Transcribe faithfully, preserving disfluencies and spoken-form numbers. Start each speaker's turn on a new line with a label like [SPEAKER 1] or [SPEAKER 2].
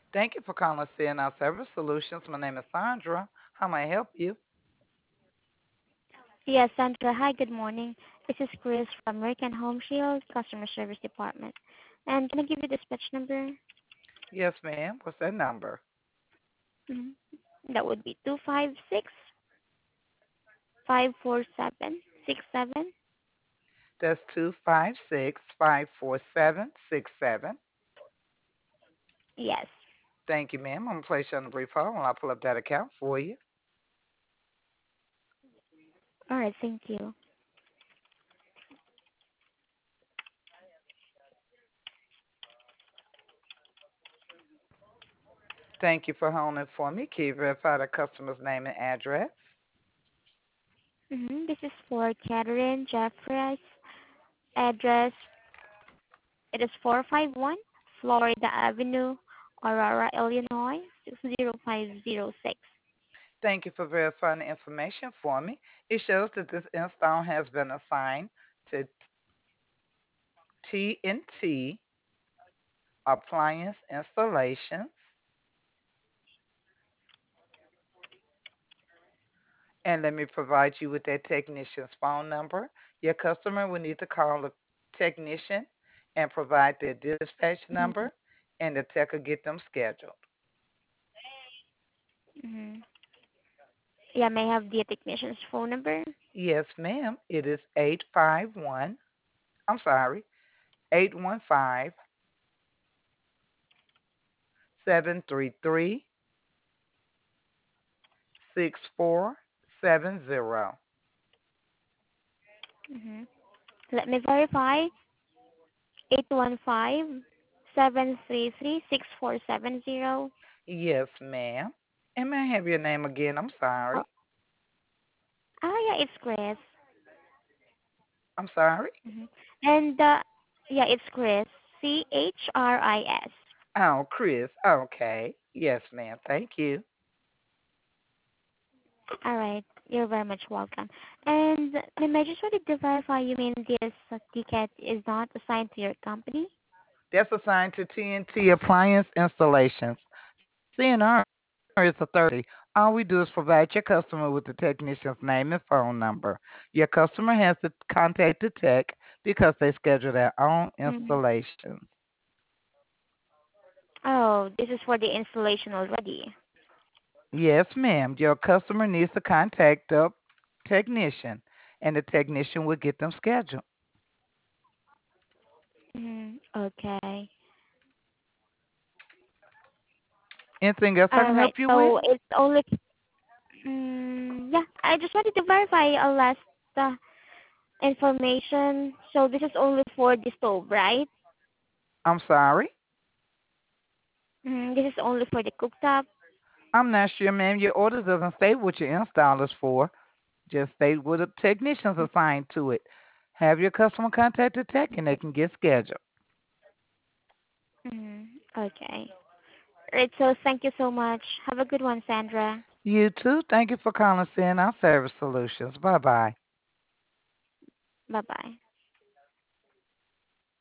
[SPEAKER 1] Thank you for calling C N R Service Solutions. My name is Sandra. How may I help you?
[SPEAKER 2] Yes, Sandra. Hi, good morning. This is Chris from American Home Shield Customer Service Department. And can I give you the dispatch number?
[SPEAKER 1] Yes, ma'am. What's that number?
[SPEAKER 2] Mhm. That would be two five six five four seven six seven.
[SPEAKER 1] That's two five six, five four seven, six seven.
[SPEAKER 2] Yes.
[SPEAKER 1] Thank you, ma'am. I'm going to place you on a brief hold while I pull up that account for you.
[SPEAKER 2] All right, thank you.
[SPEAKER 1] Thank you for holding for me. Can you verify the customer's name and address?
[SPEAKER 2] Mm-hmm. This is for Catherine Jeffries. Address, it is four five one Florida Avenue, Aurora, Illinois, six zero five zero six.
[SPEAKER 1] Thank you for verifying the information for me. It shows that this install has been assigned to T and T Appliance Installations. And let me provide you with that technician's phone number. Your customer will need to call the technician and provide their dispatch
[SPEAKER 2] Mm-hmm.
[SPEAKER 1] number, and the tech will get them scheduled.
[SPEAKER 2] Mm-hmm. Yeah, may I have the technician's phone number?
[SPEAKER 1] Yes, ma'am. It is eight five one, I'm sorry, eight one five, seven three three, six four seven zero.
[SPEAKER 2] Mm-hmm. Let me verify. Eight one five seven three three six four seven zero.
[SPEAKER 1] Yes, ma'am. And may I have your name again? I'm sorry.
[SPEAKER 2] Oh, ah, yeah, it's Chris.
[SPEAKER 1] I'm sorry.
[SPEAKER 2] Hmm. And uh, yeah, it's Chris. C H R I S.
[SPEAKER 1] Oh, Chris. Okay. Yes, ma'am. Thank you.
[SPEAKER 2] All right, you're very much welcome. And ma'am, I just wanted to verify. You mean this uh, ticket is not assigned to your company?
[SPEAKER 1] That's assigned to T N T Appliance Installations. C N R is a third party. All we do is provide your customer with the technician's name and phone number. Your customer has to contact the tech because they schedule their own
[SPEAKER 2] Hmm.
[SPEAKER 1] installations.
[SPEAKER 2] Oh, this is for the installation already.
[SPEAKER 1] Yes, ma'am. Your customer needs to contact the technician, and the technician will get them scheduled.
[SPEAKER 2] Hmm. Okay.
[SPEAKER 1] Anything else I
[SPEAKER 2] All
[SPEAKER 1] can
[SPEAKER 2] right.
[SPEAKER 1] help you with?
[SPEAKER 2] So it's only. Mm, yeah, I just wanted to verify a last uh, information. So this is only for the stove, right?
[SPEAKER 1] I'm sorry.
[SPEAKER 2] Mm, this is only for the cooktop.
[SPEAKER 1] I'm not sure, ma'am. Your order doesn't state what your install is for. Just state what the technician's assigned to it. Have your customer contact the tech and they can get scheduled.
[SPEAKER 2] Mm, okay. Right. So thank you so much. Have a good one, Sandra.
[SPEAKER 1] You too. Thank you for calling C N R Service Solutions. Bye bye.
[SPEAKER 2] Bye bye.